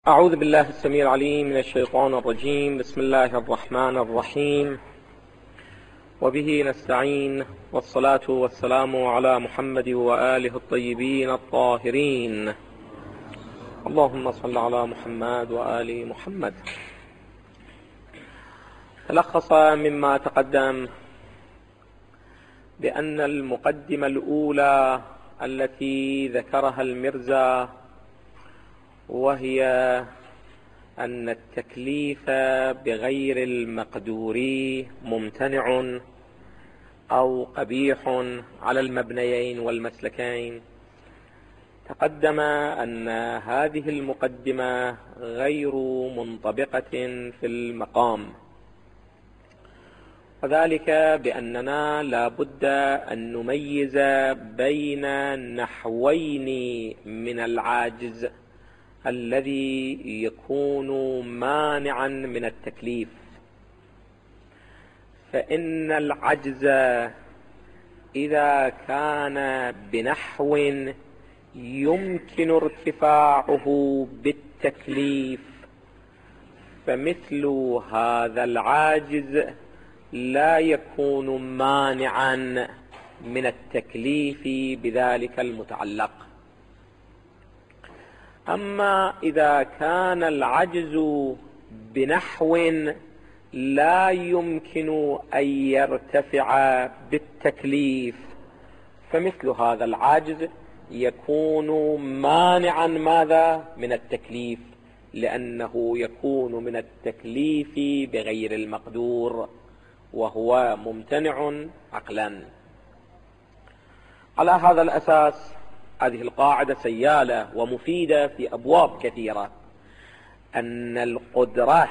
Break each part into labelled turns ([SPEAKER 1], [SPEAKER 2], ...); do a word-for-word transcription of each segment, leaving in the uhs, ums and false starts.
[SPEAKER 1] أعوذ بالله السميع العليم من الشيطان الرجيم. بسم الله الرحمن الرحيم، وبه نستعين، والصلاة والسلام على محمد وآله الطيبين الطاهرين. اللهم صل على محمد وآل محمد. تلخص مما تقدم بأن المقدمة الأولى التي ذكرها المرزا، وهي أن التكليف بغير المقدور ممتنع أو قبيح على المبنيين والمسلكين، تقدم أن هذه المقدمة غير منطبقة في المقام، وذلك بأننا لا بد أن نميز بين نحوين من العاجز الذي يكون مانعا من التكليف. فإن العجز إذا كان بنحو يمكن ارتفاعه بالتكليف، فمثل هذا العاجز لا يكون مانعا من التكليف بذلك المتعلق. أما إذا كان العجز بنحو لا يمكن أن يرتفع بالتكليف، فمثل هذا العجز يكون مانعا ماذا من التكليف، لأنه يكون من التكليف بغير المقدور، وهو ممتنع عقلا. على هذا الأساس هذه القاعدة سيالة ومفيدة في أبواب كثيرة، أن القدرة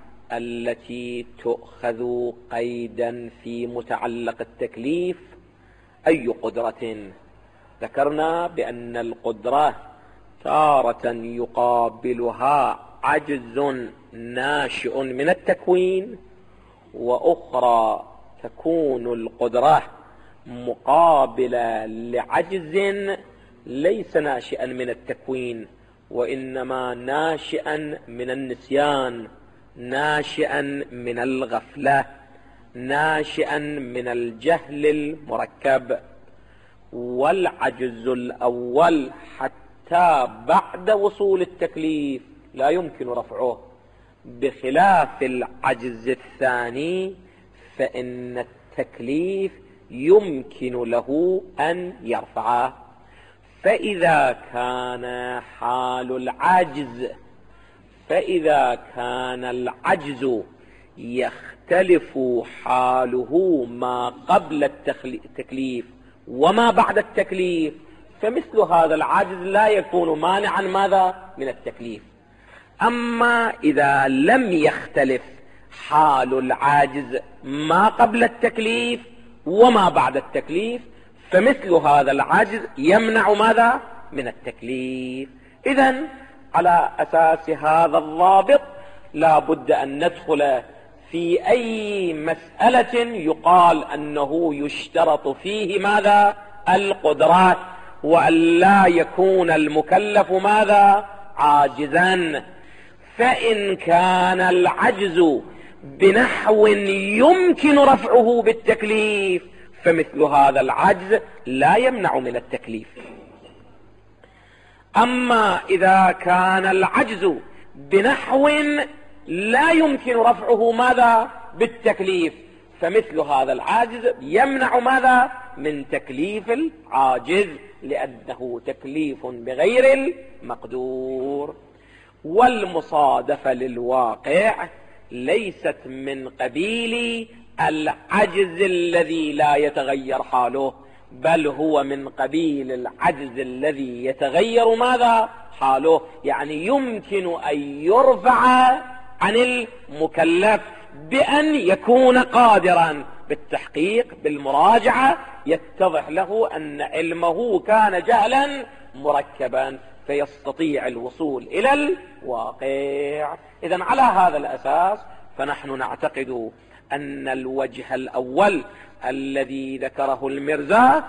[SPEAKER 1] التي تؤخذ قيدا في متعلق التكليف أي قدرة؟ ذكرنا بأن القدرة تارة يقابلها عجز ناشئ من التكوين، وأخرى تكون القدرة مقابلة لعجز ليس ناشئا من التكوين، وإنما ناشئا من النسيان، ناشئا من الغفلة، ناشئا من الجهل المركب. والعجز الأول حتى بعد وصول التكليف لا يمكن رفعه، بخلاف العجز الثاني فإن التكليف يمكن له أن يرفعه. فإذا كان حال العجز فإذا كان العجز يختلف حاله ما قبل التكليف وما بعد التكليف، فمثل هذا العجز لا يكون مانعا ماذا من التكليف. أما إذا لم يختلف حال العاجز ما قبل التكليف وما بعد التكليف، فمثل هذا العجز يمنع ماذا من التكليف. إذن على أساس هذا الضابط لا بد أن ندخل في أي مسألة يقال أنه يشترط فيه ماذا القدرات، وأن لا يكون المكلف ماذا عاجزا. فإن كان العجز بنحو يمكن رفعه بالتكليف، فمثل هذا العجز لا يمنع من التكليف. أما إذا كان العجز بنحو لا يمكن رفعه ماذا بالتكليف، فمثل هذا العاجز يمنع ماذا من تكليف العاجز، لأنه تكليف بغير المقدور. والمصادفة للواقع ليست من قبيل العجز الذي لا يتغير حاله، بل هو من قبيل العجز الذي يتغير ماذا حاله، يعني يمكن أن يرفع عن المكلف بأن يكون قادرا بالتحقيق بالمراجعة، يتضح له أن علمه كان جهلا مركبا، فيستطيع الوصول إلى الواقع. إذن على هذا الأساس فنحن نعتقد أن الوجه الأول الذي ذكره المرزا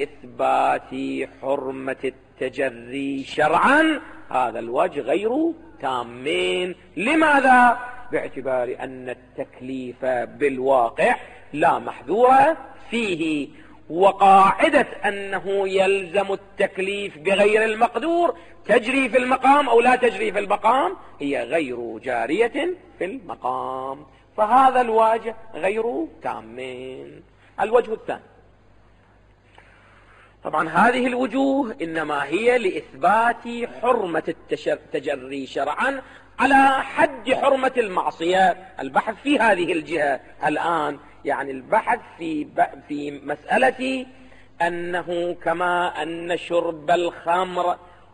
[SPEAKER 1] لإثبات حرمة التجري شرعا هذا الوجه غير
[SPEAKER 2] تامين. لماذا؟ باعتبار أن التكليف بالواقع لا محذور فيه، وقاعدة أنه يلزم التكليف بغير المقدور تجري في المقام أو لا تجري في المقام هي غير جارية في المقام، فهذا الواجه غير تامين. الوجه الثاني، طبعا هذه الوجوه إنما هي لإثبات حرمة التجري شرعا على حد حرمة المعصية. البحث في هذه الجهة الآن، يعني البحث في في مسألة أنه كما أن شرب الخمر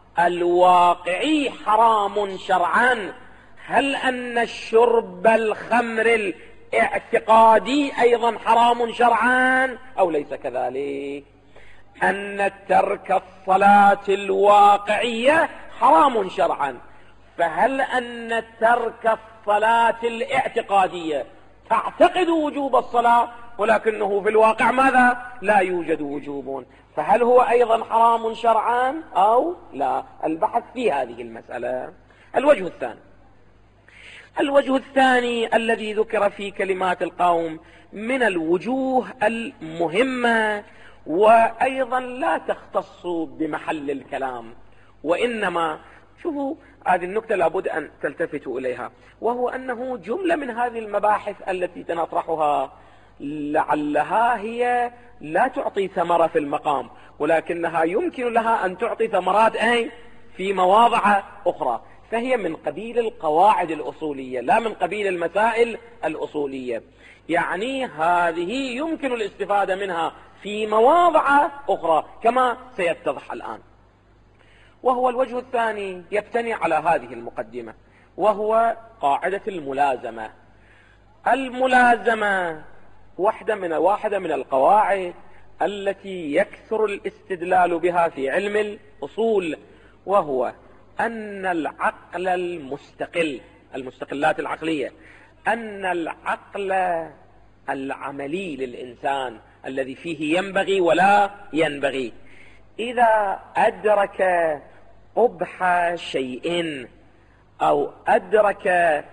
[SPEAKER 2] الواقعي حرام شرعا، هل أن الشرب الخمر الاعتقادي أيضا حرام شرعا أو ليس كذلك؟ أن ترك الصلاة الواقعية حرام شرعا، فهل أن ترك الصلاة الاعتقادية تعتقد وجوب الصلاة ولكنه في الواقع ماذا؟ لا يوجد وجوب، فهل هو أيضا حرام شرعا أو لا؟ البحث في هذه المسألة. الوجه الثاني، الوجه الثاني الذي ذكر في كلمات القوم من الوجوه المهمة وأيضا لا تختص بمحل الكلام، وإنما شوفوا هذه النكتة لابد أن تلتفتوا إليها، وهو أنه جملة من هذه المباحث التي سنطرحها لعلها هي لا تعطي ثمرة في المقام، ولكنها يمكن لها أن تعطي ثمرات أي في مواضع أخرى، فهي من قبيل القواعد الأصولية لا من قبيل المسائل الأصولية، يعني هذه يمكن الاستفادة منها في مواضع أخرى كما سيتضح الآن. وهو الوجه الثاني يبتني على هذه المقدمة، وهو قاعدة الملازمة. الملازمة واحدة من واحدة من القواعد التي يكثر الاستدلال بها في علم الأصول، وهو أن العقل المستقل، المستقلات العقلية، أن العقل العملي للإنسان الذي فيه ينبغي ولا ينبغي، إذا أدرك قبح شيء أو أدرك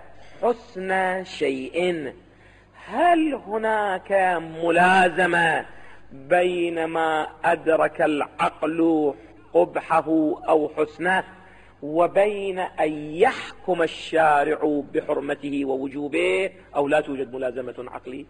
[SPEAKER 2] حسن شيء، هل هناك ملازمة بين ما أدرك العقل قبحه أو حسنه وبين أن يحكم الشارع بحرمته ووجوبه، أو لا توجد ملازمة عقلية؟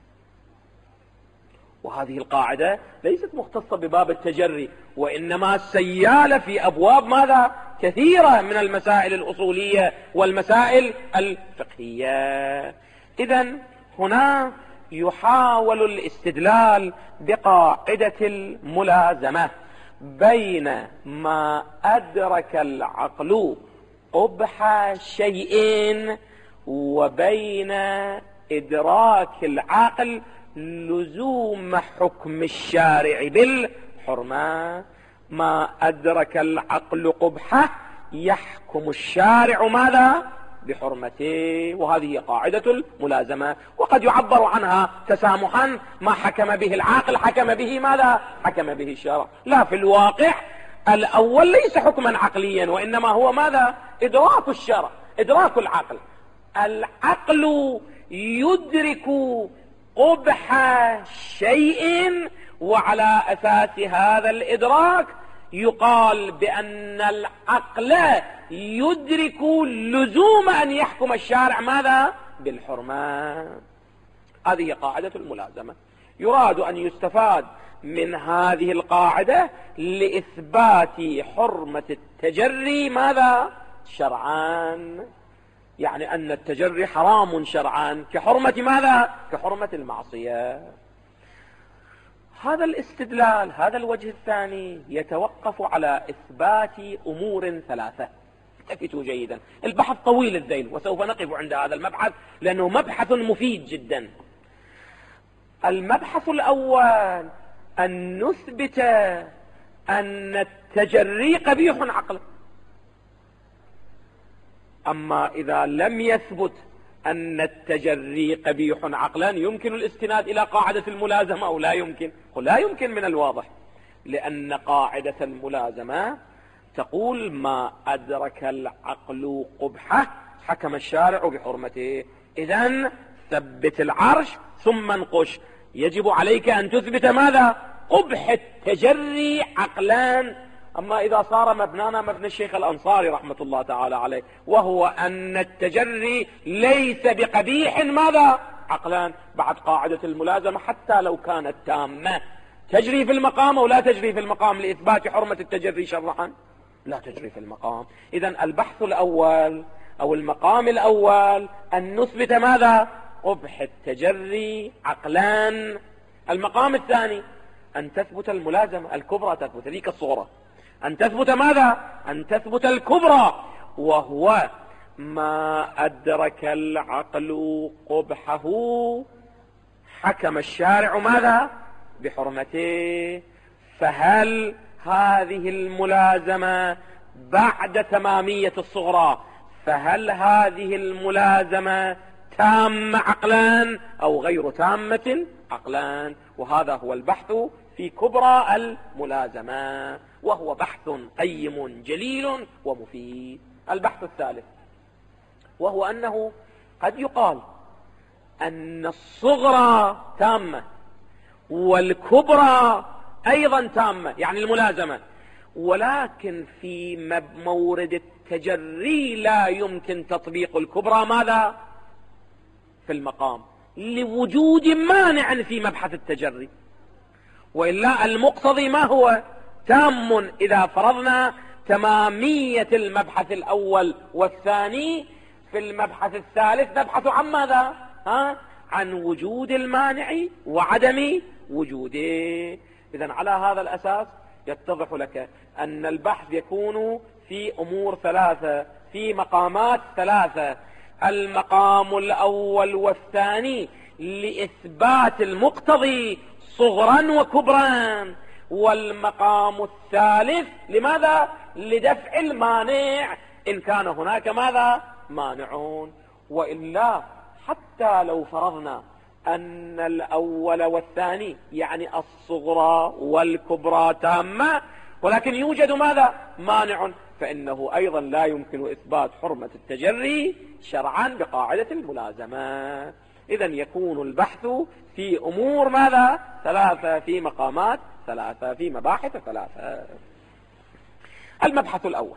[SPEAKER 2] وهذه القاعدة ليست مختصة بباب التجري، وإنما سيالة في أبواب ماذا؟ كثيرة من المسائل الأصولية والمسائل الفقهية. إذن هنا يحاول الاستدلال بقاعدة الملازمة بين ما أدرك العقل قبح شيء وبين إدراك العقل لزوم حكم الشارع بالحرمة. ما أدرك العقل قبحه يحكم الشارع ماذا؟ بحرمته، وهذه قاعدة الملازمة، وقد يعبر عنها تسامحا ما حكم به العاقل حكم به ماذا؟ حكم به الشرع. لا، في الواقع الأول ليس حكما عقليا، وإنما هو ماذا؟ إدراك الشرع، إدراك العقل. العقل يدرك قبح شيء، وعلى أساس هذا الإدراك يقال بأن العقل يدرك لزوم أن يحكم الشارع ماذا؟ بالحرمة. هذه قاعدة الملازمة. يراد أن يستفاد من هذه القاعدة لإثبات حرمة التجري ماذا؟ شرعا، يعني أن التجري حرام شرعا كحرمة ماذا؟ كحرمة المعصية. هذا الاستدلال، هذا الوجه الثاني يتوقف على إثبات أمور ثلاثة. التفتوا جيدا، البحث طويل الذيل وسوف نقف عند هذا المبحث لأنه مبحث مفيد جدا. المبحث الأول أن نثبت أن التجري قبيح عقلا، أما إذا لم يثبت أن التجري قبيح عقلا يمكن الاستناد إلى قاعدة الملازمة أو لا يمكن؟ لا يمكن من الواضح، لأن قاعدة الملازمة تقول ما أدرك العقل قبحه حكم الشارع بحرمته. إذن ثبت العرش ثم انقش. يجب عليك أن تثبت ماذا؟ قبح التجري عقلان. أما إذا صار مبنانا مبنى الشيخ الأنصاري رحمة الله تعالى عليه، وهو أن التجري ليس بقبيح ماذا؟ عقلان، بعد قاعدة الملازمة حتى لو كانت تامة تجري في المقام أو لا تجري في المقام لإثبات حرمة التجري شرعا؟ لا تجري في المقام. إذن البحث الأول أو المقام الأول أن نثبت ماذا؟ قبح التجري عقلان. المقام الثاني أن تثبت الملازمة الكبرى، تثبت ذيك الصغرى. أن تثبت ماذا؟ أن تثبت الكبرى، وهو ما أدرك العقل قبحه حكم الشارع ماذا؟ بحرمته. فهل هذه الملازمة بعد تمامية الصغرى، فهل هذه الملازمة تامة عقلان أو غير تامة عقلان؟ وهذا هو البحث في كبرى الملازمة، وهو بحث قيم جليل ومفيد. البحث الثالث وهو أنه قد يقال أن الصغرى تامة والكبرى أيضا تامة، يعني الملازمة، ولكن في مورد التجري لا يمكن تطبيق الكبرى ماذا؟ في المقام، لوجود مانع في مبحث التجري. وإلا المقتضي ما هو؟ تام إذا فرضنا تمامية المبحث الأول والثاني. في المبحث الثالث نبحث عن ماذا؟ ها؟ عن وجود المانع وعدم وجوده. إذن على هذا الأساس يتضح لك أن البحث يكون في أمور ثلاثة، في مقامات ثلاثة. المقام الأول والثاني لإثبات المقتضي صغرا وكبرا، والمقام الثالث لماذا؟ لدفع المانع إن كان هناك ماذا؟ مانعون. وإلا حتى لو فرضنا أن الأول والثاني يعني الصغرى والكبرى تامة، ولكن يوجد ماذا؟ مانع، فإنه أيضا لا يمكن إثبات حرمة التجري شرعا بقاعدة الملازمة. إذن يكون البحث في أمور ماذا؟ ثلاثة، في مقامات ثلاثة، في مباحث ثلاثة. المبحث الأول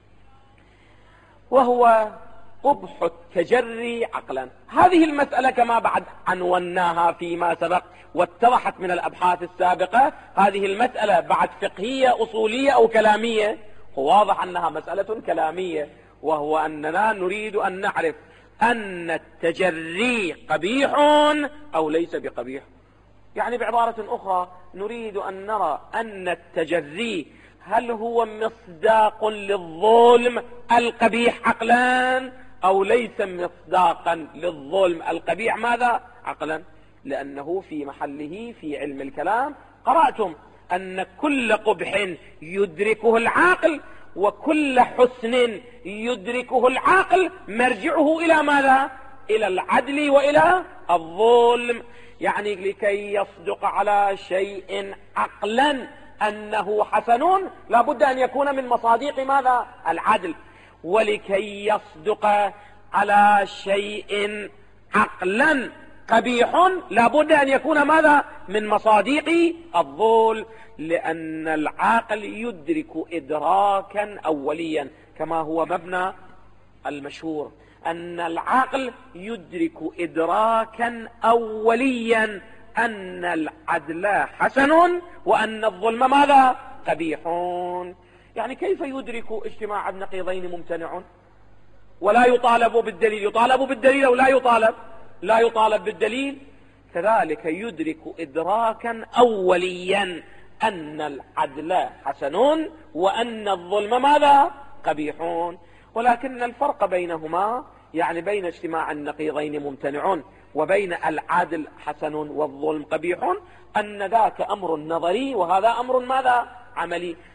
[SPEAKER 2] وهو قبح التجري عقلا. هذه المسألة كما بعد عنوناها فيما سبق واتضحت من الأبحاث السابقة، هذه المسألة بعد فقهية أصولية أو كلامية؟ واضح أنها مسألة كلامية، وهو أننا نريد أن نعرف أن التجري قبيح أو ليس بقبيح. يعني بعبارة أخرى نريد أن نرى أن التجري هل هو مصداق للظلم القبيح عقلا أو ليس مصداقا للظلم القبيح ماذا؟ عقلا. لأنه في محله في علم الكلام قرأتم أن كل قبح يدركه العاقل وكل حسن يدركه العاقل مرجعه إلى ماذا؟ إلى العدل وإلى الظلم. يعني لكي يصدق على شيء عقلا أنه حسن لا بد أن يكون من مصادق ماذا؟ العدل. ولكي يصدق على شيء عقلا قبيح لا بد أن يكون ماذا؟ من مصادق الظلم، لأن العاقل يدرك إدراكا أوليا كما هو مبنى المشهور، أن العقل يدرك إدراكا أوليا أن العدل حسن وأن الظلم ماذا؟ قبيح. يعني كيف يدرك اجتماع النقيضين ممتنع ولا يطالب بالدليل؟ يطالب بالدليل أو لا يطالب؟ لا يطالب بالدليل. كذلك يدرك إدراكا أوليا أن العدل حسن وأن الظلم ماذا؟ قبيح. ولكن الفرق بينهما، يعني بين اجتماع النقيضين ممتنع وبين العدل حسن والظلم قبيح، أن ذاك أمر نظري وهذا أمر ماذا؟ عملي.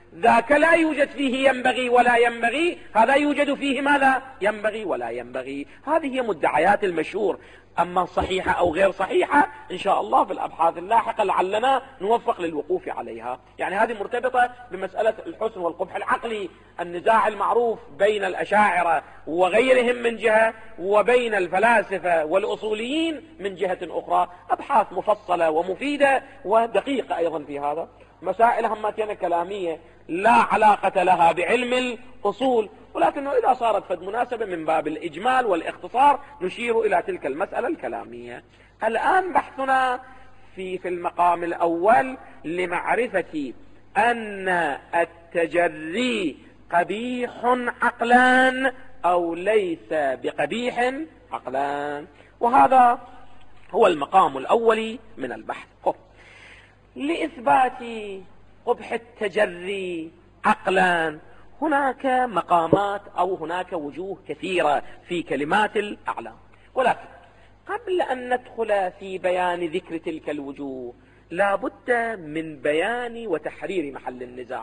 [SPEAKER 2] ذاك لا يوجد فيه ينبغي ولا ينبغي، هذا يوجد فيه ماذا؟ ينبغي ولا ينبغي. هذه هي مدعيات المشهور. أما صحيحة أو غير صحيحة إن شاء الله في الأبحاث اللاحقة لعلنا نوفق للوقوف عليها. يعني هذه مرتبطة بمسألة الحسن والقبح العقلي، النزاع المعروف بين الأشاعرة وغيرهم من جهة، وبين الفلاسفة والأصوليين من جهة أخرى. أبحاث مفصلة ومفيدة ودقيقة أيضا في هذا. مسائل هماتين كلامية لا علاقة لها بعلم الأصول، ولكنه إذا صارت فد مناسبة من باب الإجمال والاختصار نشير إلى تلك المسألة الكلامية. الآن بحثنا في في المقام الأول لمعرفة أن التجري قبيح عقلان أو ليس بقبيح عقلان، وهذا هو المقام الأول من البحث. لإثبات قبح التجري عقلان هناك مقامات أو هناك وجوه كثيرة في كلمات الأعلام، ولكن قبل أن ندخل في بيان ذكر تلك الوجوه لا بد من بيان وتحرير محل النزاع.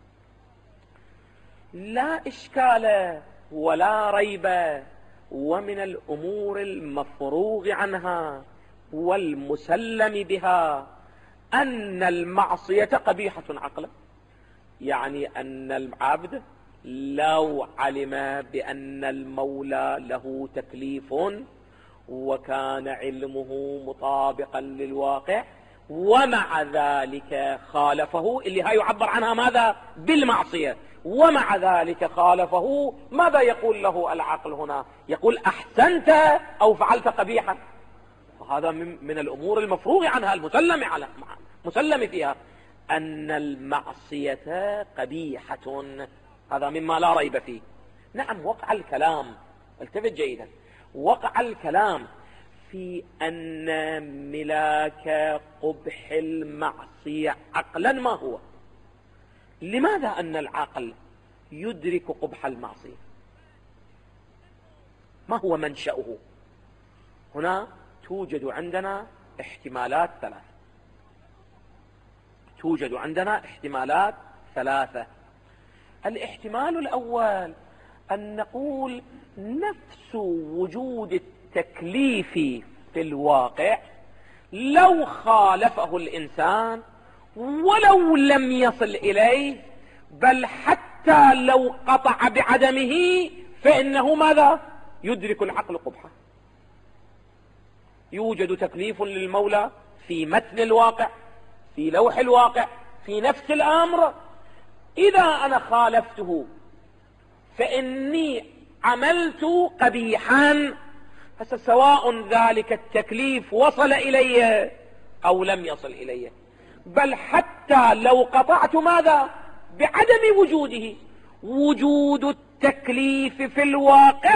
[SPEAKER 2] لا إشكال ولا ريب، ومن الأمور المفروغ عنها والمسلم بها أن المعصية قبيحة عقلا. يعني أن العبد لو علم بأن المولى له تكليف وكان علمه مطابقا للواقع ومع ذلك خالفه، اللي هاي يعبر عنها ماذا؟ بالمعصية، ومع ذلك خالفه، ماذا يقول له العقل هنا؟ يقول أحسنت أو فعلت قبيحا. وهذا من الأمور المفروغ عنها المسلم على مسلم فيها أن المعصية قبيحة، هذا مما لا ريب فيه. نعم، وقع الكلام، التفت جيدا، وقع الكلام في أن ملاك قبح المعصية عقلا ما هو. لماذا أن العقل يدرك قبح المعصية؟ ما هو منشأه؟ هنا توجد عندنا احتمالات ثلاثة توجد عندنا احتمالات ثلاثة الاحتمال الأول أن نقول نفس وجود التكليف في الواقع لو خالفه الإنسان ولو لم يصل إليه، بل حتى لو قطع بعدمه، فإنه ماذا؟ يدرك العقل قبحه. يوجد تكليف للمولى في متن الواقع، في لوح الواقع، في نفس الأمر. إذا أنا خالفته فإني عملت قبيحا، سواء ذلك التكليف وصل إلي أو لم يصل إلي، بل حتى لو قطعت ماذا؟ بعدم وجوده. وجود التكليف في الواقع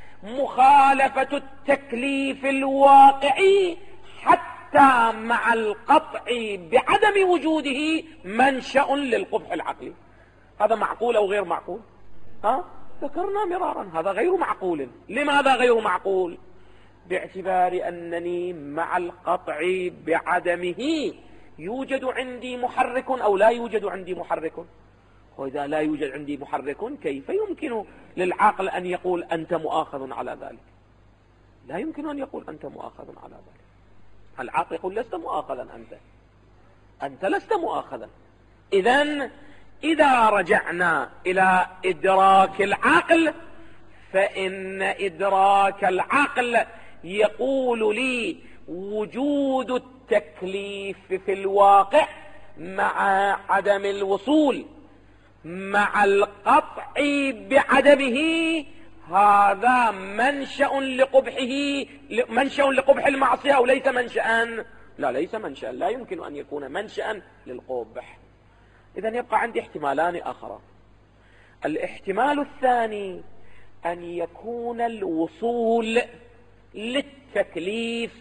[SPEAKER 2] مخالفة التكليف الواقعي حتى مع القطع بعدم وجوده منشأ للقبح العقلي. هذا معقول أو غير معقول؟ ها؟ ذكرنا مرارا هذا غير معقول. لماذا غير معقول؟ باعتبار أنني مع القطع بعدمه يوجد عندي محرك أو لا يوجد عندي محرك. وإذا لا يوجد عندي محرك كيف يمكن للعقل أن يقول أنت مؤاخذ على ذلك؟ لا يمكن أن يقول أنت مؤاخذ على ذلك. العقل يقول لست مؤاخذا أنت أنت لست مؤاخذا. إذن إذا رجعنا إلى إدراك العقل فإن إدراك العقل يقول لي وجود التكليف في الواقع مع عدم الوصول مع القطع بعدمه هذا منشأ لقبحه، منشأ لقبح المعصية أو ليس منشأ؟ لا، ليس منشأ، لا يمكن أن يكون منشأ للقبح. إذن يبقى عندي احتمالان آخران. الاحتمال الثاني أن يكون الوصول للتكليف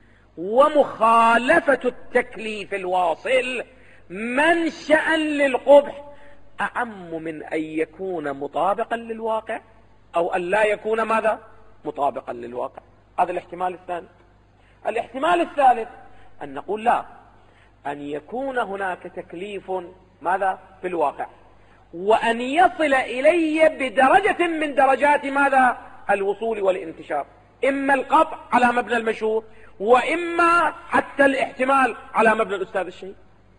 [SPEAKER 2] ومخالفة التكليف الواصل منشأ للقبح أعم من أن يكون مطابقا للواقع أو أن لا يكون ماذا؟ مطابقا للواقع. هذا الاحتمال الثاني. الاحتمال الثالث أن نقول لا، أن يكون هناك تكليف ماذا؟ في الواقع، وأن يصل إلي بدرجة من درجات ماذا؟ الوصول والانتشار، إما القطع على مبنى المشهور، وإما حتى الاحتمال على مبنى الأستاذ الشهيد.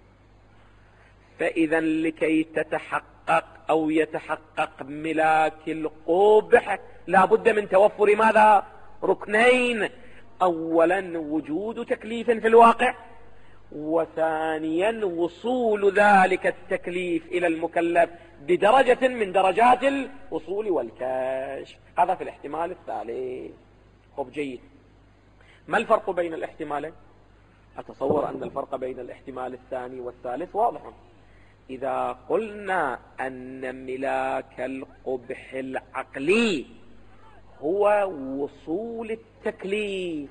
[SPEAKER 2] فإذا لكي تتحقق أو يتحقق ملاك القبح لا بد من توفر ماذا؟ ركنين: أولا وجود تكليف في الواقع، وثانيا وصول ذلك التكليف إلى المكلف بدرجة من درجات الوصول والكشف. هذا في الاحتمال الثالث. خب جيد، ما الفرق بين الاحتمالين؟ أتصور أن الفرق بين الاحتمال الثاني والثالث واضح. إذا قلنا أن ملاك القبح العقلي هو وصول التكليف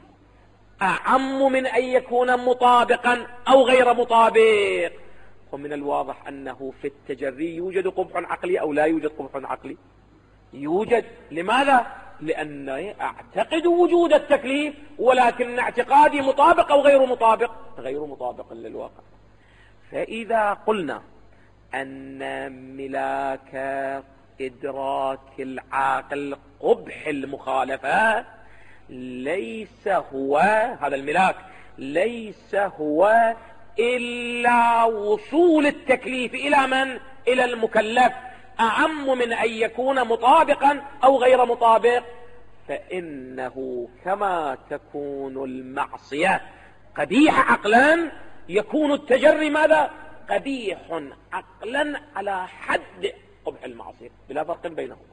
[SPEAKER 2] أعم من أن يكون مطابقا أو غير مطابق، ومن الواضح أنه في التجري يوجد قبح عقلي أو لا يوجد قبح عقلي؟ يوجد. لماذا؟ لأني أعتقد وجود التكليف، ولكن اعتقادي مطابق أو غير مطابق؟ غير مطابق للواقع. فإذا قلنا أن ملاك إدراك العاقل قبح المخالفة ليس هو هذا الملاك ليس هو إلا وصول التكليف إلى من؟ إلى المكلف، أعم من أن يكون مطابقا أو غير مطابق، فإنه كما تكون المعصية قبيح عقلا يكون التجري ماذا؟ قبيح عقلا على حد قبح المعصية، بلا فرق بينهما.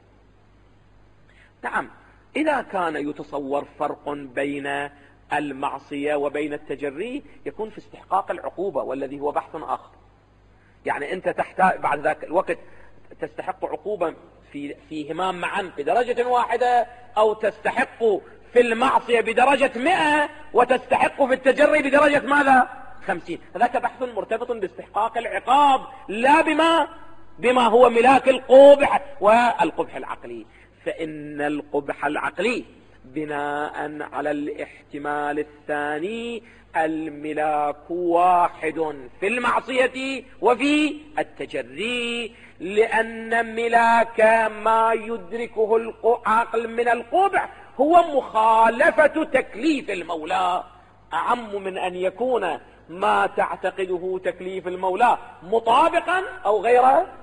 [SPEAKER 2] نعم، إذا كان يتصور فرق بين المعصية وبين التجري يكون في استحقاق العقوبة، والذي هو بحث آخر. يعني أنت تحتاج بعد ذاك الوقت تستحق عقوبة في فيهما معا بدرجة واحدة، أو تستحق في المعصية بدرجة مئة وتستحق في التجري بدرجة ماذا؟ خمسين. هذاك بحث مرتبط باستحقاق العقاب، لا بما بما هو ملاك القبح والقبح العقلي. فإن القبح العقلي بناء على الاحتمال الثاني الملاك واحد في المعصية وفي التجري، لأن ملاك ما يدركه العقل من القبح هو مخالفة تكليف المولى، أعم من أن يكون ما تعتقده تكليف المولى مطابقا أو غير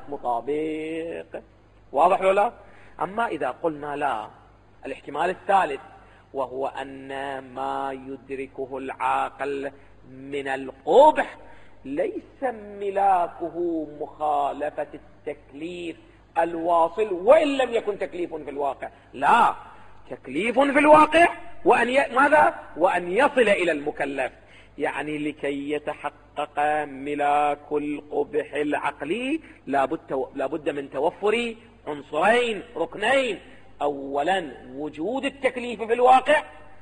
[SPEAKER 2] مطابق. واضح ولا لا؟ أما إذا قلنا لا، الاحتمال الثالث وهو أن ما يدركه العاقل من القبح ليس ملاكه مخالفة التكليف الواصل وإن لم يكن تكليف في الواقع، لا، تكليف في الواقع وأن ي... ماذا؟ وأن يصل إلى المكلف. يعني لكي يتحقق ملاك القبح العقلي لابد, لابد من توفر عنصرين ركنين: أولا وجود التكليف في الواقع،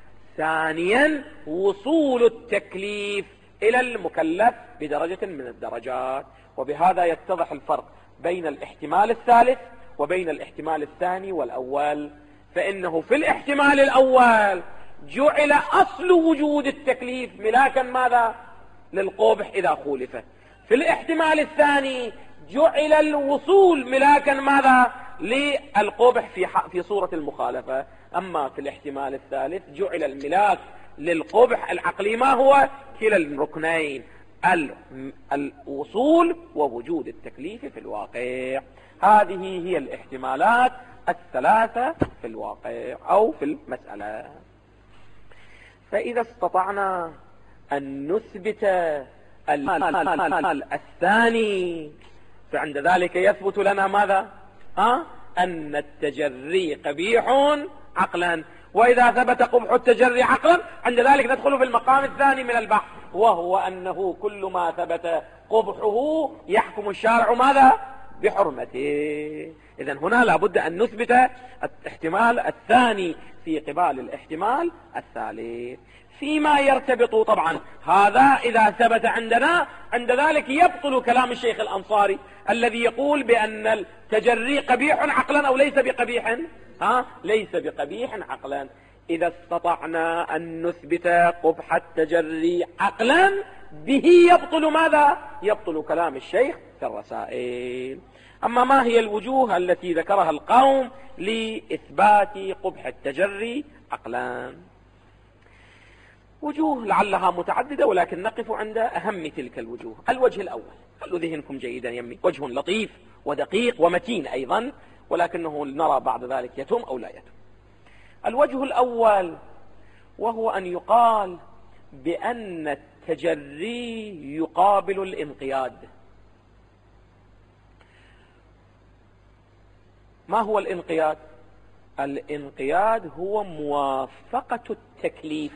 [SPEAKER 2] ثانيا وصول التكليف إلى المكلف بدرجة من الدرجات. وبهذا يتضح الفرق بين الاحتمال الثالث وبين الاحتمال الثاني والأول. فإنه في الاحتمال الأول جعل أصل وجود التكليف ملاكا ماذا؟ للقبح إذا خولفه. في الاحتمال الثاني جعل الوصول ملاكا ماذا؟ للقبح في في صورة المخالفة. أما في الاحتمال الثالث جعل الملاك للقبح العقلي ما هو؟ كلا الركنين: الوصول ووجود التكليف في الواقع. هذه هي الاحتمالات الثلاثة في الواقع أو في المسألة. فإذا استطعنا أن نثبت المال الثاني فعند ذلك يثبت لنا ماذا؟ ها؟ أن التجري قبيح عقلا. وإذا ثبت قبح التجري عقلا عند ذلك ندخل في المقام الثاني من البحث، وهو أنه كل ما ثبت قبحه يحكم الشارع ماذا؟ بحرمته. إذن هنا لابد أن نثبت الاحتمال الثاني في قبال الاحتمال الثالث. فيما يرتبط طبعا هذا إذا ثبت عندنا، عند ذلك يبطل كلام الشيخ الأنصاري الذي يقول بأن التجري قبيح عقلا أو ليس بقبيح. ها؟ ليس بقبيح عقلا. إذا استطعنا أن نثبت قبح التجري عقلا به يبطل ماذا؟ يبطل كلام الشيخ في الرسائل. أما ما هي الوجوه التي ذكرها القوم لإثبات قبح التجري؟ عقلان. وجوه لعلها متعددة ولكن نقف عند أهم تلك الوجوه. الوجه الأول، خلوا ذهنكم جيدا يمي، وجه لطيف ودقيق ومتين أيضا، ولكنه نرى بعد ذلك يتم أو لا يتم. الوجه الأول وهو أن يقال بأن التجري يقابل الانقياد. ما هو الانقياد؟ الانقياد هو موافقة التكليف،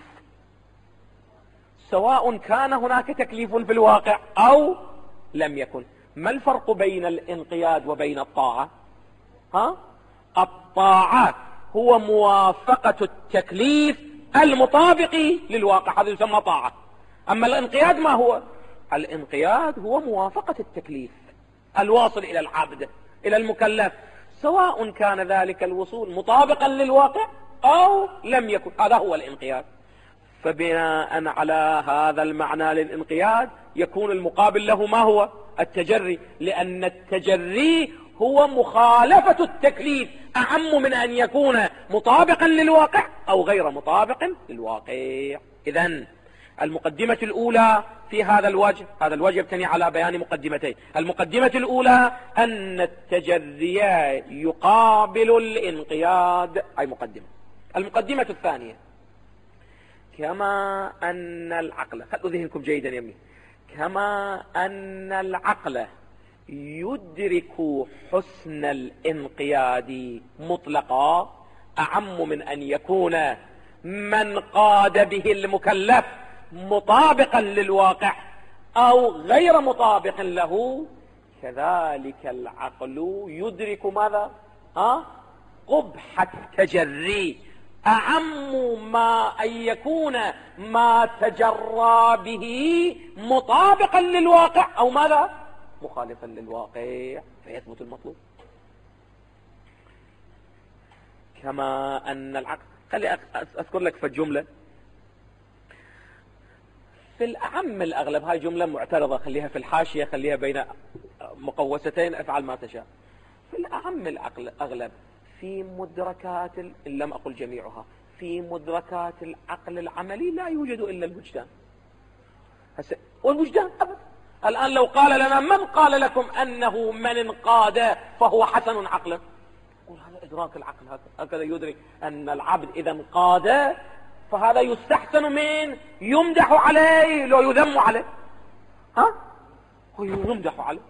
[SPEAKER 2] سواء كان هناك تكليف في الواقع أو لم يكن. ما الفرق بين الانقياد وبين الطاعة؟ ها؟ الطاعة هو موافقة التكليف المطابق للواقع، هذا يسمى طاعة. أما الانقياد ما هو؟ الانقياد هو موافقة التكليف الواصل إلى العبد، إلى المكلف، سواء كان ذلك الوصول مطابقا للواقع أو لم يكن. هذا هو الانقياد. فبناء على هذا المعنى للانقياد يكون المقابل له ما هو؟ التجري، لأن التجري هو مخالفة التكليف، أعم من أن يكون مطابقا للواقع أو غير مطابق للواقع. إذن المقدمة الأولى في هذا الوجه، هذا الوجه يبتني على بيان مقدمتين. المقدمة الأولى أن التجري يقابل الانقياد، أي مقدمة. المقدمة الثانية، كما أن العقل، خذوا ذهنكم جيدا يمي، كما أن العقل يدرك حسن الانقياد مطلقا، أعم من أن يكون من قاد به المكلف مطابقا للواقع أو غير مطابق له، كذلك العقل يدرك ماذا؟ أه؟ قبح التجري، أعم ما أن يكون ما تجرى به مطابقا للواقع أو ماذا؟ مخالفا للواقع، فيثبت المطلوب. كما أن العقل، خلي أذكر لك في الجملة في الأعم الأغلب، هاي جملة معترضة، خليها في الحاشية، خليها بين مقوستين، افعل ما تشاء. في الأعم الأغلب في مدركات، إن لم أقل جميعها، في مدركات العقل العملي لا يوجد إلا الوجدان. والوجدان أبدا. الآن لو قال لنا من قال لكم أنه من انقاد فهو حسن عقلا؟ يقول هذا إدراك العقل، هكذا يدرك أن العبد إذا انقاد فهذا يستحسن من يمدح عليه لو يذم عليه. ها؟ هو يمدح عليه.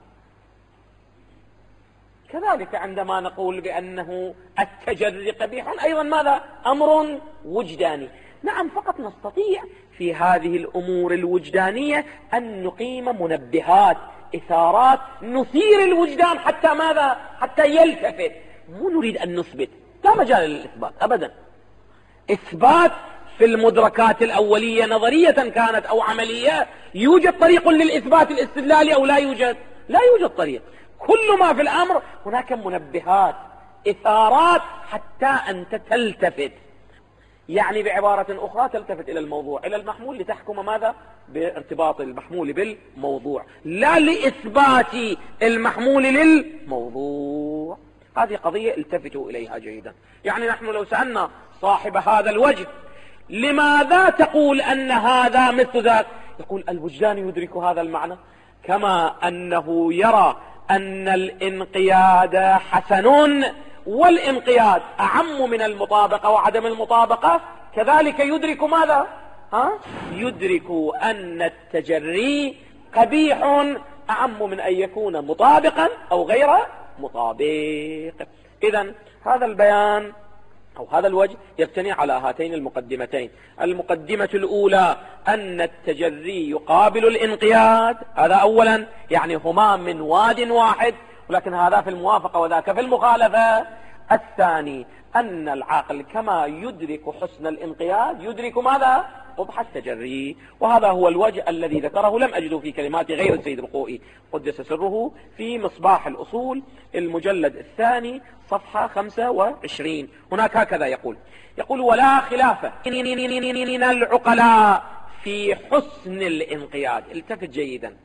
[SPEAKER 2] كذلك عندما نقول بأنه التجري قبيح، أيضا ماذا؟ أمر وجداني. نعم، فقط نستطيع في هذه الأمور الوجدانية أن نقيم منبهات، إثارات، نثير الوجدان حتى ماذا؟ حتى يلتفت. مو نريد أن نثبت، لا مجال للإثبات أبدا. إثبات في المدركات الأولية نظرية كانت أو عملية، يوجد طريق للإثبات الاستدلالي أو لا يوجد؟ لا يوجد طريق. كل ما في الأمر هناك منبهات، إثارات حتى أنت تلتفت. يعني بعبارة أخرى تلتفت إلى الموضوع، إلى المحمول، لتحكم ماذا؟ بارتباط المحمول بالموضوع، لا لإثبات المحمول للموضوع. هذه قضية التفتوا إليها جيدا. يعني نحن لو سألنا صاحب هذا الوجه لماذا تقول أن هذا مثل ذاك، يقول الوجدان يدرك هذا المعنى، كما أنه يرى أن الانقياد حسن والانقياد أعم من المطابقة وعدم المطابقة، كذلك يدرك ماذا؟ ها؟ يدرك أن التجري قبيح أعم من أن يكون مطابقا أو غير مطابق. إذن هذا البيان أو هذا الوجه يبتني على هاتين المقدمتين. المقدمة الأولى أن التجري يقابل الانقياد، هذا أولا، يعني هما من واد واحد، ولكن هذا في الموافقة وذاك في المخالفة. الثاني أن العقل كما يدرك حسن الانقياد يدرك ماذا؟ قبح التجري. وهذا هو الوجه الذي ذكره، لم أجده في كلمات غير السيد الخوئي قدس سره، في مصباح الأصول المجلد الثاني صفحة خمسة وعشرين. هناك هكذا يقول يقول ولا خلاف من العقلاء في حسن الانقياد. التفت جيدا،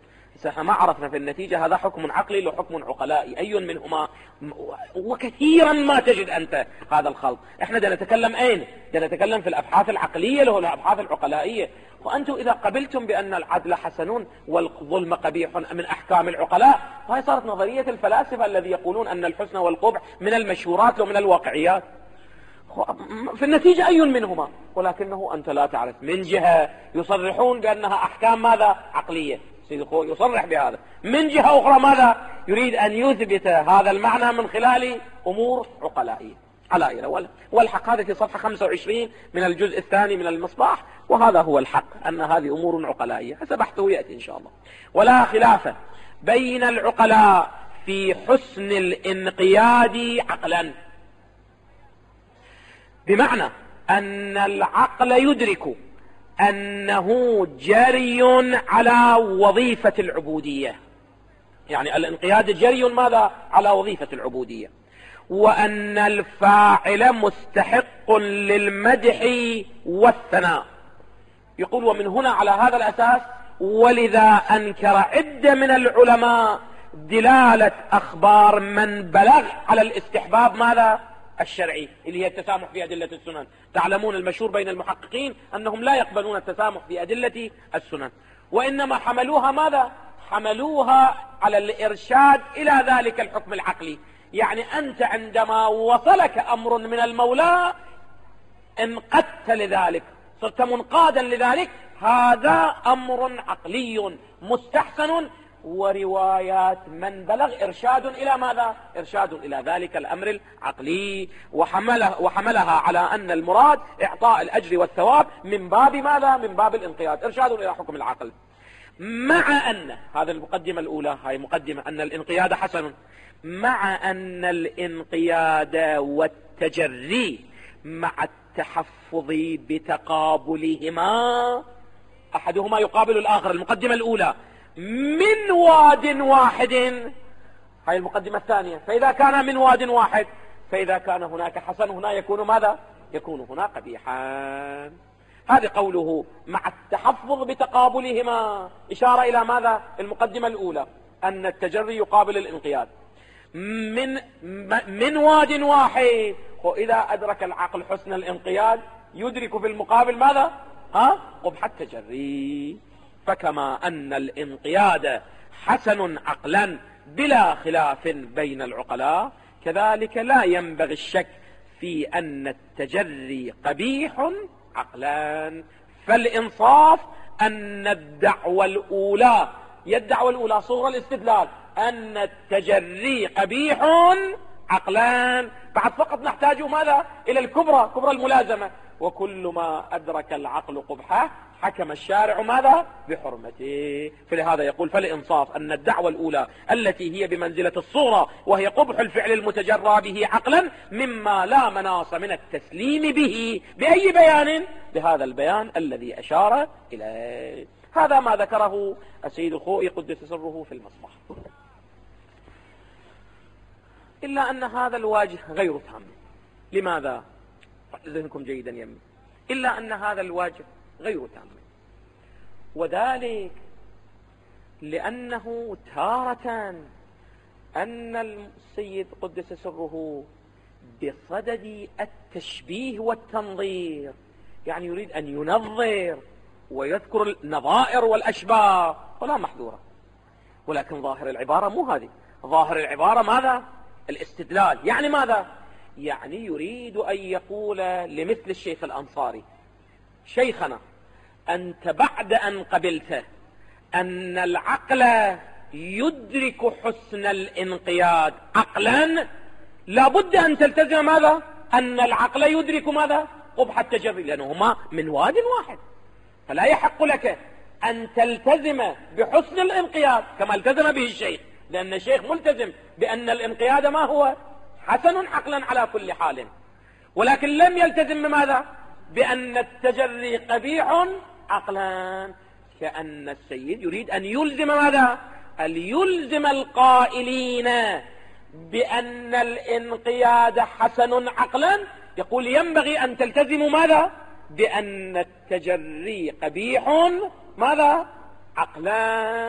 [SPEAKER 2] بس احنا ما عرفنا في النتيجة هذا حكم عقلي لو حكم عقلائي، أي منهما؟ وكثيرا ما تجد أنت هذا الخلط. احنا دا نتكلم أين؟ دا نتكلم في الأبحاث العقلية له الأبحاث العقلائية. وأنتم إذا قبلتم بأن العدل حسن والظلم قبيح من أحكام العقلاء، فهي صارت نظرية الفلاسفة الذي يقولون أن الحسن والقبح من المشهورات ومن الواقعيات. في النتيجة أي منهما؟ ولكنه أنت لا تعرف. من جهة يصرحون بأنها أحكام ماذا؟ عقلية، سيد الخوئي يصرح بهذا. من جهة أخرى ماذا؟ يريد أن يثبت هذا المعنى من خلال أمور عقلائية علائية. والحق هذا في صفحة خمسة وعشرين من الجزء الثاني من المصباح، وهذا هو الحق، أن هذه أمور عقلائية حسب بحثه يأتي إن شاء الله. ولا خلاف بين العقلاء في حسن الانقياد عقلا، بمعنى أن العقل يدرك أنه جري على وظيفة العبودية، يعني الانقياد جري ماذا؟ على وظيفة العبودية، وأن الفاعل مستحق للمدح والثناء. يقول ومن هنا على هذا الأساس ولذا أنكر عدة من العلماء دلالة أخبار من بلغ على الاستحباب ماذا؟ الشرعي، اللي هي التسامح في أدلة السنن. تعلمون المشهور بين المحققين أنهم لا يقبلون التسامح في أدلة السنن، وإنما حملوها ماذا؟ حملوها على الإرشاد إلى ذلك الحكم العقلي. يعني أنت عندما وصلك أمر من المولى انقدت لذلك، صرت منقادا لذلك، هذا أمر عقلي مستحسن، وروايات من بلغ إرشاد إلى ماذا؟ إرشاد إلى ذلك الأمر العقلي، وحمله وحملها على أن المراد إعطاء الأجر والثواب من باب ماذا؟ من باب الانقياد، إرشاد إلى حكم العقل. مع أن هذا المقدمة الأولى، هاي مقدمة أن الانقياد حسن، مع أن الانقياد والتجري مع التحفظ بتقابلهما، أحدهما يقابل الآخر، المقدمة الأولى من واد واحد، هاي المقدمة الثانية. فإذا كان من واد واحد، فإذا كان هناك حسن هنا يكون ماذا؟ يكون هنا قبيحا. هذا قوله مع التحفظ بتقابلهما، إشارة إلى ماذا؟ المقدمة الأولى أن التجري يقابل الانقياد من من واد واحد. وإذا أدرك العقل حسن الانقياد يدرك في المقابل ماذا؟ ها؟ قبح التجري. فكما أن الانقياد حسن عقلا بلا خلاف بين العقلاء، كذلك لا ينبغي الشك في أن التجري قبيح عقلا. فالإنصاف أن الدعوة الأولى، يدعو الأولى صورة الاستدلال أن التجري قبيح عقلا، بعد فقط نحتاج ماذا؟ إلى الكبرى، كبرى الملازمة. وكل ما أدرك العقل قبحه حكم الشارع ماذا؟ بحرمته. فلهذا يقول فالإنصاف أن الدعوة الأولى التي هي بمنزلة الصورة وهي قبح الفعل المتجرى به عقلا مما لا مناص من التسليم به. بأي بيان؟ بهذا البيان الذي أشار إليه. هذا ما ذكره السيد الخوئي قدس سره في المصباح. إلا أن هذا الواجه غير تام. لماذا؟ ذهنكم جيدا يمي. إلا أن هذا الواجه غير تام، وذلك لأنه تارة أن السيد قدس سره بصدد التشبيه والتنظير، يعني يريد أن ينظر ويذكر النظائر والأشباه ولا محذورة، ولكن ظاهر العبارة مو هذه. ظاهر العبارة ماذا؟ الاستدلال. يعني ماذا؟ يعني يريد أن يقول لمثل الشيخ الأنصاري: شيخنا أنت بعد أن قبلت أن العقل يدرك حسن الانقياد عقلا، لابد أن تلتزم ماذا؟ أن العقل يدرك ماذا؟ قبح التجري، لأنهما من واد واحد، فلا يحق لك أن تلتزم بحسن الانقياد كما التزم به الشيخ، لأن الشيخ ملتزم بأن الانقياد ما هو؟ حسن عقلا على كل حال، ولكن لم يلتزم بماذا؟ بأن التجري قبيح عقلا. كأن السيد يريد أن يلزم ماذا؟ أن يلزم القائلين بأن الانقياد حسن عقلا، يقول ينبغي أن تلتزموا ماذا؟ بأن التجري قبيح ماذا؟ عقلا.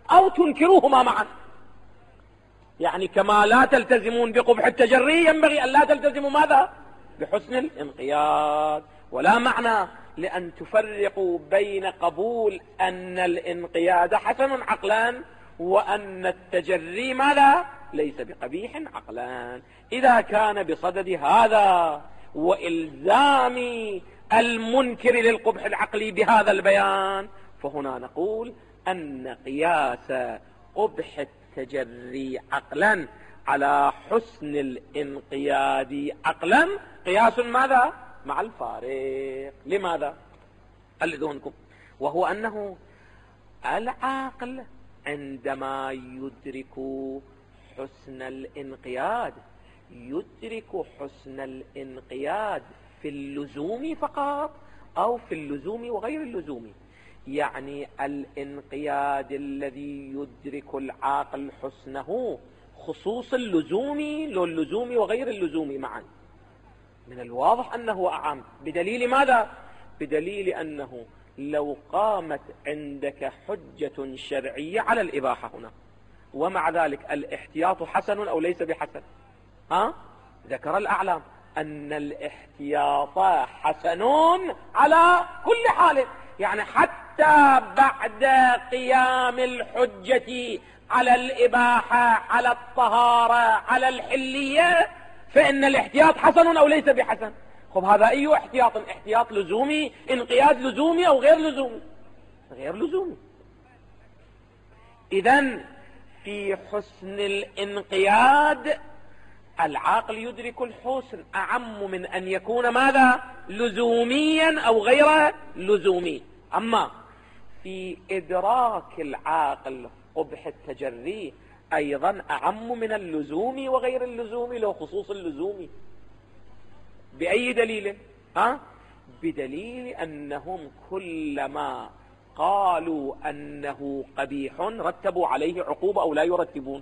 [SPEAKER 2] أو تنكروهما معا. يعني كما لا تلتزمون بقبح التجري ينبغي أن لا تلتزموا ماذا؟ بحسن الانقياد. ولا معنى لأن تفرقوا بين قبول أن الانقياد حسن عقلا وأن التجري ماذا؟ ليس بقبيح عقلا. إذا كان بصدد هذا وإلزام المنكر للقبح العقلي بهذا البيان، فهنا نقول أن قياس قبح التجري عقلا على حسن الانقياد عقلا قياس ماذا؟ مع الفارق. لماذا؟ ألذونكم، وهو أنه العاقل عندما يدرك حسن الانقياد يدرك حسن الانقياد في اللزوم فقط أو في اللزوم وغير اللزوم. يعني الانقياد الذي يدرك العاقل حسنه خصوص اللزوم للزوم وغير اللزوم معا. من الواضح أنه أعم. بدليل ماذا؟ بدليل أنه لو قامت عندك حجة شرعية على الإباحة هنا ومع ذلك الاحتياط حسن أو ليس بحسن، ها؟ ذكر الأعلام أن الاحتياط حسن على كل حال. يعني حتى بعد قيام الحجة على الإباحة على الطهارة على الحلية فإن الاحتياط حسن أو ليس بحسن. خب هذا أي احتياط؟ احتياط لزومي، انقياد لزومي أو غير لزومي؟ غير لزومي. إذن في حسن الانقياد العاقل يدرك الحسن أعم من أن يكون ماذا؟ لزوميا أو غير لزومي. أما في إدراك العاقل قبح التجري أيضا أعم من اللزوم وغير اللزوم لو خصوص اللزوم. بأي دليل؟ ها؟ بدليل أنهم كلما قالوا أنه قبيح رتبوا عليه عقوبة أو لا يرتبون.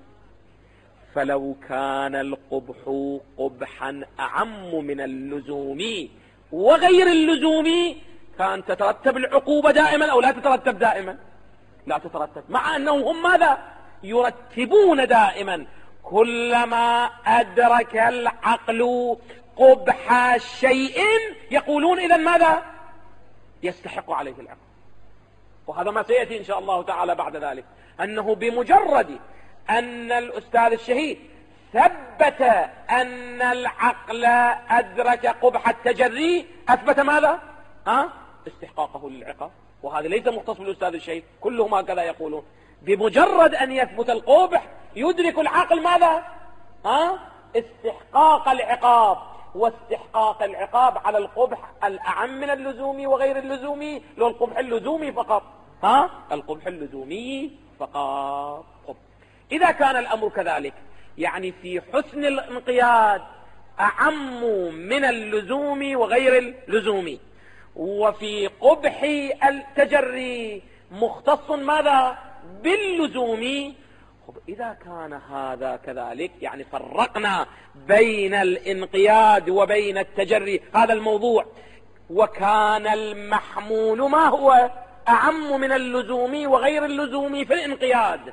[SPEAKER 2] فلو كان القبح قبحا أعم من اللزوم وغير اللزوم كان تترتب العقوبة دائما أو لا تترتب دائما؟ لا تترتب، مع أنهم هم ماذا؟ يرتبون دائما. كلما أدرك العقل قبح شيء يقولون إذن ماذا؟ يستحق عليه العقاب. وهذا ما سيأتي إن شاء الله تعالى بعد ذلك، أنه بمجرد أن الأستاذ الشهيد ثبت أن العقل أدرك قبح التجري أثبت ماذا؟ ها؟ استحقاقه للعقاب. وهذا ليس مختص بالأستاذ الشهيد، كلهم هكذا يقولون. بمجرد أن يثبت القبح يدرك العقل ماذا؟ ها؟ استحقاق العقاب. واستحقاق العقاب على القبح الأعم من اللزومي وغير اللزومي لو القبح اللزومي فقط. ها؟ القبح اللزومي فقط. إذا كان الأمر كذلك يعني في حسن الانقياد أعم من اللزوم وغير اللزوم، وفي قبح التجري مختص ماذا؟ باللزوم. إذا كان هذا كذلك يعني فرقنا بين الانقياد وبين التجري هذا الموضوع، وكان المحمول ما هو؟ أعم من اللزوم وغير اللزوم في الانقياد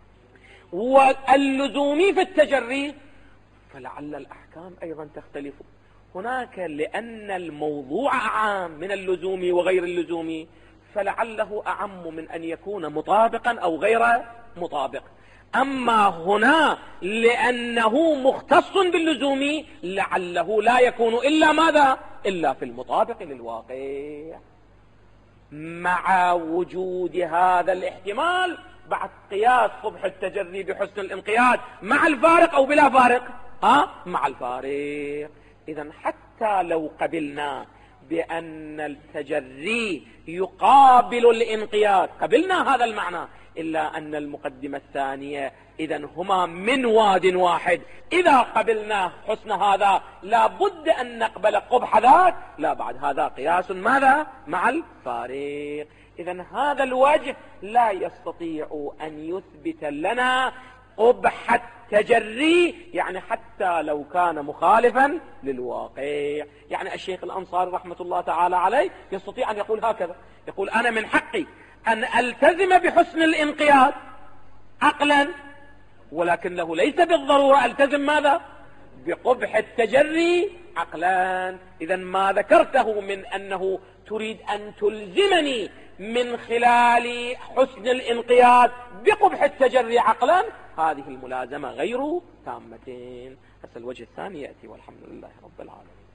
[SPEAKER 2] واللزوم في التجري، فلعل الأحكام أيضا تختلف هناك. لأن الموضوع أعم من اللزوم وغير اللزوم فلعله أعم من أن يكون مطابقا أو غير مطابق. أما هنا لأنه مختص باللزوم لعله لا يكون إلا ماذا؟ إلا في المطابق للواقع. مع وجود هذا الاحتمال بعد قياس قبح التجري بحسن الانقياد مع الفارق أو بلا فارق؟ ها؟ مع الفارق. إذن حتى لو قبلنا بأن التجري يقابل الانقياد قبلنا هذا المعنى، إلا أن المقدمة الثانية إذن هما من واد واحد. إذا قبلنا حسن هذا لا بد أن نقبل قبح ذاك، لا بعد هذا قياس ماذا؟ مع الفارق. إذن هذا الوجه لا يستطيع أن يثبت لنا قبح التجري يعني حتى لو كان مخالفا للواقع. يعني الشيخ الأنصاري رحمة الله تعالى عليه يستطيع أن يقول هكذا، يقول أنا من حقي أن ألتزم بحسن الانقياد عقلا، ولكنه ليس بالضرورة ألتزم ماذا؟ بقبح التجري عقلا. إذا ما ذكرته من أنه تريد أن تلزمني من خلال حسن الانقياد بقبح التجري عقلا، هذه الملازمة غير تامة. هذا الوجه الثاني يأتي، والحمد لله رب العالمين.